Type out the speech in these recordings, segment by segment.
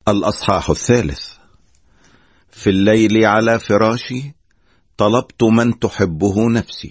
الأصحاح 3. في الليل على فراشي طلبت من تحبه نفسي،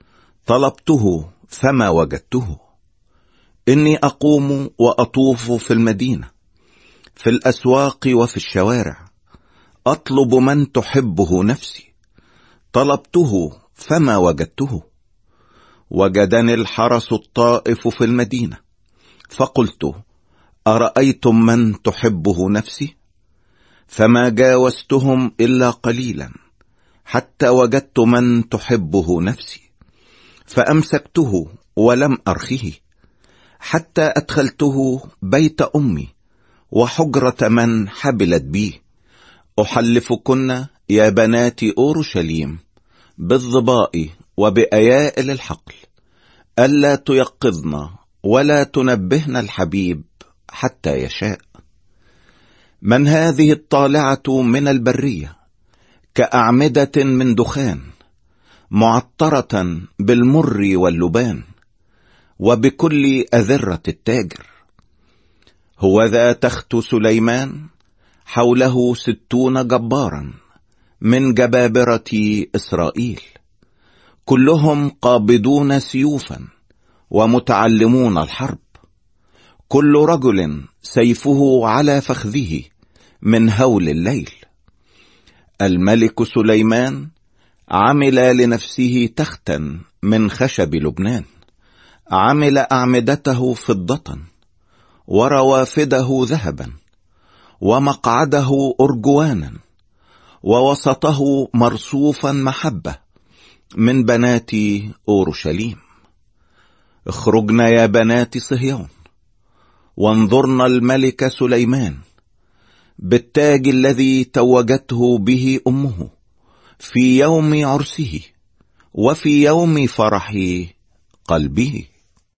طلبته فما وجدته. إني أقوم وأطوف في المدينة، في الأسواق وفي الشوارع، أطلب من تحبه نفسي، طلبته فما وجدته. وجدني الحرس الطائف في المدينة، فقلت: أرأيتم من تحبه نفسي؟ فما جاوزتهم إلا قليلا حتى وجدت من تحبه نفسي، فأمسكته ولم أرخه حتى أدخلته بيت أمي وحجرة من حبلت بي. أحلفكن يا بنات أورشليم بالظباء وبأيائل الحقل ألا تيقظن ولا تنبهن الحبيب حتى يشاء. من هذه الطالعة من البرية كأعمدة من دخان، معطرة بالمر واللبان وبكل أذرة التاجر. هوذا تخت سليمان، حوله 60 جبارا من جبابرة إسرائيل، كلهم قابضون سيوفا ومتعلمون الحرب، كل رجل سيفه على فخذه من هول الليل. الملك سليمان عمل لنفسه تختا من خشب لبنان، عمل أعمدته فضة وروافده ذهبا ومقعده أرجوانا، ووسطه مرصوفا محبة من بنات أورشليم. اخرجنا يا بنات صهيون، وانظرنا الملك سليمان بالتاج الذي توجته به أمه في يوم عرسه وفي يوم فرح قلبه.